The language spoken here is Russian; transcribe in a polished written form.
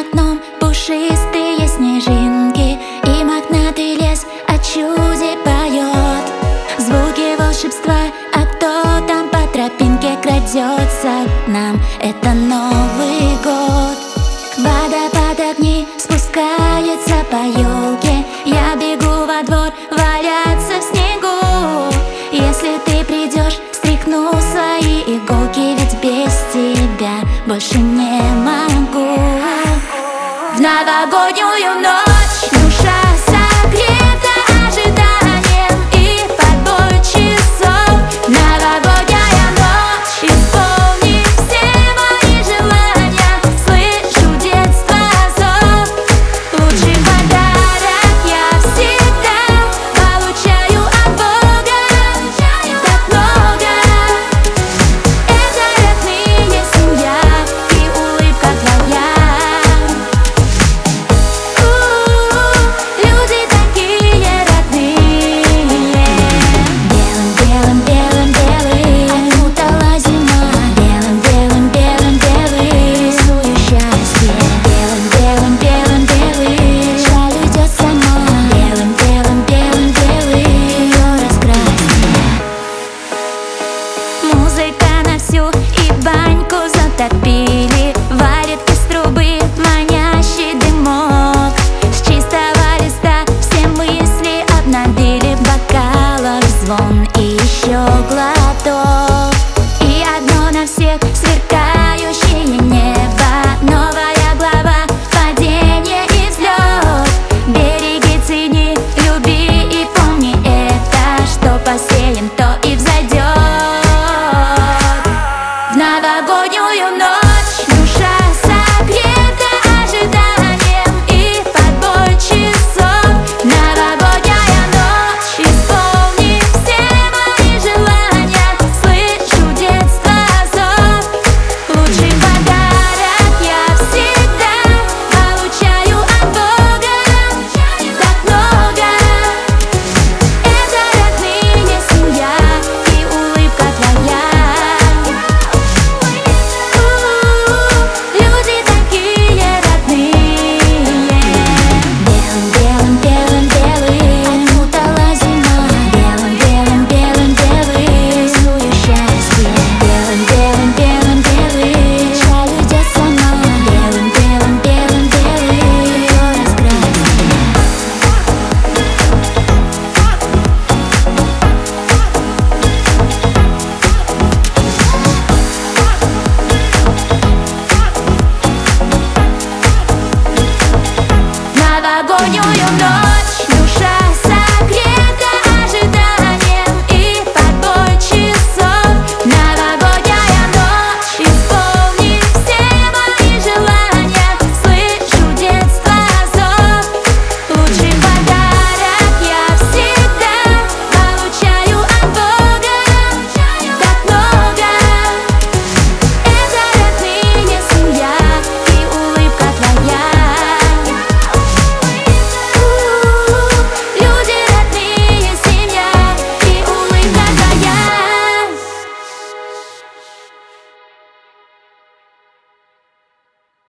окном пушистые снежинки, и мохнатый лес о чуде поет звуки волшебства. А кто там по тропинке крадется к нам? Это Новый год. Водопад огней спускается по елке, я бегу во двор валяться в снегу. Если ты придешь, стряхну свои иголки, ведь без тебя больше не могу. В новогоднюю ночь душа согрета ожиданием и подбой часов. Новогодняя ночь, исполни все мои желания, слышу детства зов. Лучший подарок я всегда получаю от Бога. Так много. Это родные, семья и улыбка твоя. Люди такие родные. Белым, белым, белым, белым окутала зима. Белым, белым, белым, белым рисую счастье. Белым, белым, белым, белым жаль уйдет сама. Белым, белым, белым, белым ее раскрасьте. Музыка на всю и баньку затопили.